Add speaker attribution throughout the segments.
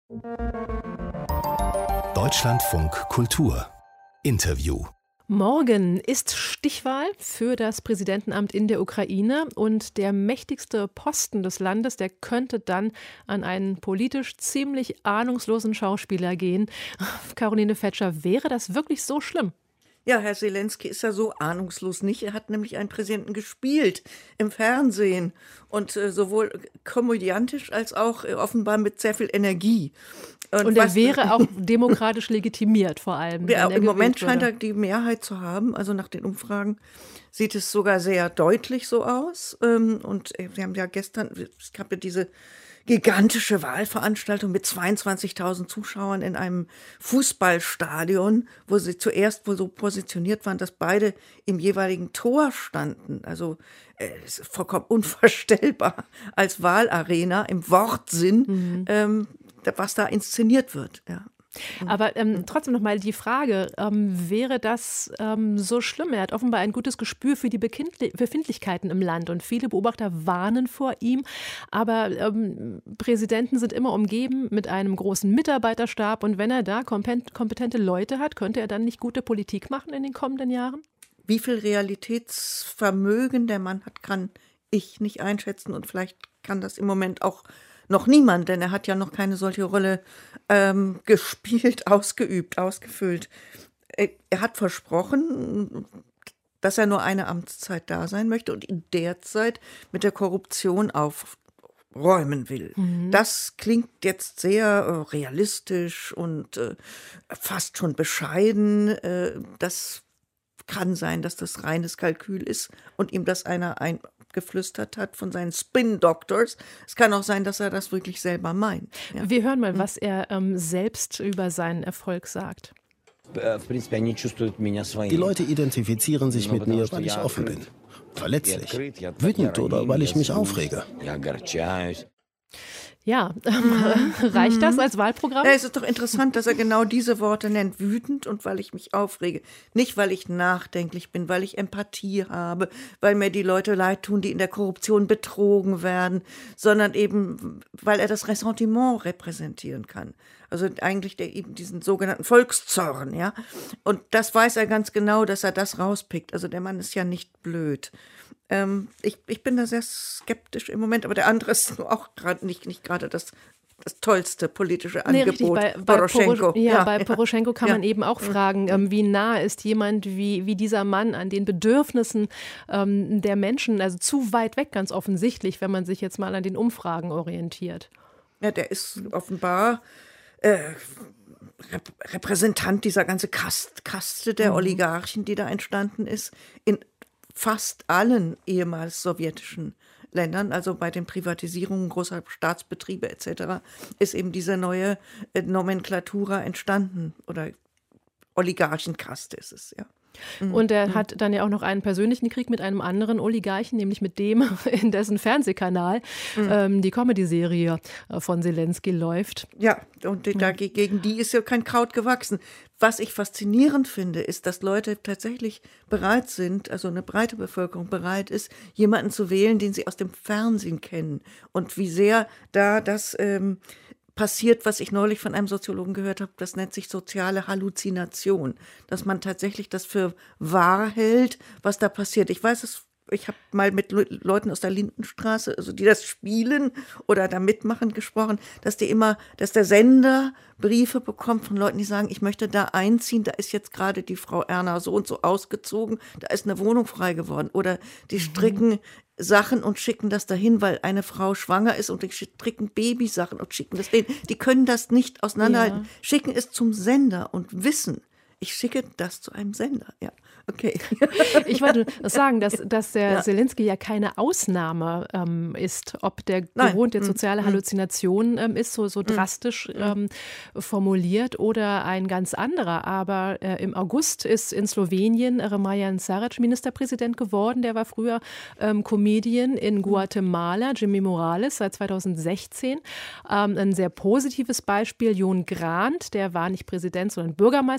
Speaker 1: Deutschlandfunk Kultur Interview.
Speaker 2: Morgen ist Stichwahl für das Präsidentenamt in der Ukraine und der mächtigste Posten des Landes, der könnte dann an einen politisch ziemlich ahnungslosen Schauspieler gehen. Caroline Fetscher, wäre das wirklich so schlimm?
Speaker 3: Ja, Herr Zelensky ist ja so ahnungslos nicht. Er hat nämlich einen Präsidenten gespielt im Fernsehen und sowohl komödiantisch als auch offenbar mit sehr viel Energie.
Speaker 2: Und er wäre auch demokratisch legitimiert vor allem.
Speaker 3: Ja, im Moment scheint er die Mehrheit zu haben. Also nach den Umfragen sieht es sogar sehr deutlich so aus. Und wir haben ja gestern, es gab ja diese gigantische Wahlveranstaltung mit 22.000 Zuschauern in einem Fußballstadion, wo sie zuerst wohl so positioniert waren, dass beide im jeweiligen Tor standen. Also es ist vollkommen unvorstellbar als Wahlarena im Wortsinn, was da inszeniert wird. Ja.
Speaker 2: Aber trotzdem nochmal die Frage, wäre das so schlimm? Er hat offenbar ein gutes Gespür für die Befindlichkeiten im Land und viele Beobachter warnen vor ihm. Aber Präsidenten sind immer umgeben mit einem großen Mitarbeiterstab und wenn er da kompetente Leute hat, könnte er dann nicht gute Politik machen in den kommenden Jahren?
Speaker 3: Wie viel Realitätsvermögen der Mann hat, kann ich nicht einschätzen und vielleicht kann das im Moment auch noch niemand, denn er hat ja noch keine solche Rolle gespielt, ausgeübt, ausgefüllt. Er hat versprochen, dass er nur eine Amtszeit da sein möchte und in der Zeit mit der Korruption aufräumen will. Das klingt jetzt sehr realistisch und fast schon bescheiden. Das kann sein, dass das reines Kalkül ist und ihm das einer geflüstert hat von seinen Spin-Doctors. Es kann auch sein, dass er das wirklich selber meint. Ja.
Speaker 2: Wir hören mal, was er selbst über seinen Erfolg sagt.
Speaker 4: Die Leute identifizieren sich mit mir, weil ich offen bin, verletzlich, wütend oder weil ich mich aufrege.
Speaker 2: Ja, reicht das als Wahlprogramm?
Speaker 3: Ja, es ist doch interessant, dass er genau diese Worte nennt, wütend und weil ich mich aufrege. Nicht, weil ich nachdenklich bin, weil ich Empathie habe, weil mir die Leute leid tun, die in der Korruption betrogen werden, sondern eben, weil er das Ressentiment repräsentieren kann. Also eigentlich eben diesen sogenannten Volkszorn, ja. Und das weiß er ganz genau, dass er das rauspickt. Also der Mann ist ja nicht blöd. Ich bin da sehr skeptisch im Moment, aber der andere ist auch gerade nicht gerade das tollste politische Angebot.
Speaker 2: Richtig, bei
Speaker 3: Poroschenko.
Speaker 2: Bei Poroschenko kann man eben auch fragen, wie nah ist jemand wie dieser Mann an den Bedürfnissen der Menschen, also zu weit weg ganz offensichtlich, wenn man sich jetzt mal an den Umfragen orientiert.
Speaker 3: Ja, der ist offenbar Repräsentant dieser ganzen Kaste der Oligarchen, die da entstanden ist, in fast allen ehemals sowjetischen Ländern, also bei den Privatisierungen großer Staatsbetriebe etc., ist eben diese neue Nomenklatura entstanden oder Oligarchenkaste ist es, ja.
Speaker 2: Und er hat dann ja auch noch einen persönlichen Krieg mit einem anderen Oligarchen, nämlich mit dem, in dessen Fernsehkanal die Comedy-Serie von Zelensky läuft.
Speaker 3: Ja, und gegen die ist ja kein Kraut gewachsen. Was ich faszinierend finde, ist, dass Leute tatsächlich bereit sind, also eine breite Bevölkerung bereit ist, jemanden zu wählen, den sie aus dem Fernsehen kennen. Und wie sehr da das passiert, was ich neulich von einem Soziologen gehört habe, das nennt sich soziale Halluzination, dass man tatsächlich das für wahr hält, was da passiert. Ich weiß es, ich habe mal mit Leuten aus der Lindenstraße, also die das spielen oder da mitmachen, gesprochen, dass der Sender Briefe bekommt von Leuten, die sagen, ich möchte da einziehen, da ist jetzt gerade die Frau Erna so und so ausgezogen, da ist eine Wohnung frei geworden. Oder die stricken Sachen und schicken das dahin, weil eine Frau schwanger ist und die stricken Babysachen und schicken das dahin. Die können das nicht auseinanderhalten. Ja. Schicken es zum Sender und wissen, ich schicke das zu einem Sender, ja. Okay.
Speaker 2: Ich wollte sagen, dass der Zelensky ja keine Ausnahme ist, ob der gewohnt jetzt soziale Halluzinationen ist, so drastisch formuliert oder ein ganz anderer. Aber im August ist in Slowenien Marian Saric Ministerpräsident geworden. Der war früher Comedian in Guatemala, Jimmy Morales, seit 2016. Ein sehr positives Beispiel, Jon Grant, der war nicht Präsident, sondern Bürgermeister von Reykjavik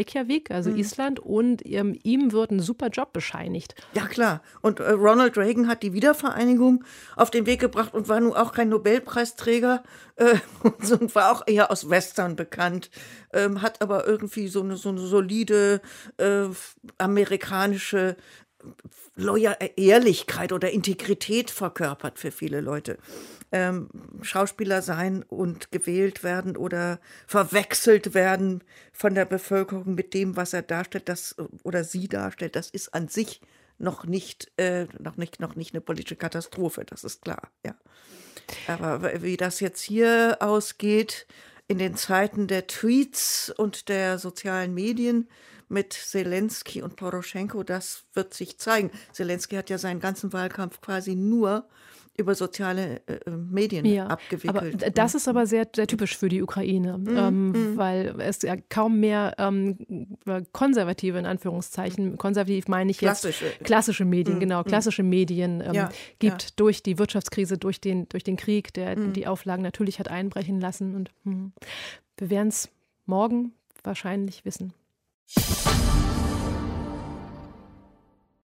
Speaker 2: Reykjavik, also Island, und ihm wird ein super Job bescheinigt.
Speaker 3: Ja, klar. Und Ronald Reagan hat die Wiedervereinigung auf den Weg gebracht und war nun auch kein Nobelpreisträger und war auch eher aus Western bekannt, hat aber irgendwie so eine solide amerikanische Ehrlichkeit oder Integrität verkörpert für viele Leute. Schauspieler sein und gewählt werden oder verwechselt werden von der Bevölkerung mit dem, was er darstellt, oder sie darstellt, das ist an sich noch nicht eine politische Katastrophe, das ist klar, ja. Aber wie das jetzt hier ausgeht, in den Zeiten der Tweets und der sozialen Medien mit Zelensky und Poroschenko, das wird sich zeigen. Zelensky hat ja seinen ganzen Wahlkampf quasi nur über soziale Medien abgewickelt.
Speaker 2: Aber das ist aber sehr, sehr typisch für die Ukraine, weil es ja kaum mehr konservative, in Anführungszeichen, konservativ meine ich jetzt klassische Medien, klassische Medien gibt durch die Wirtschaftskrise, durch den Krieg, der die Auflagen natürlich hat einbrechen lassen. Und wir werden es morgen wahrscheinlich wissen.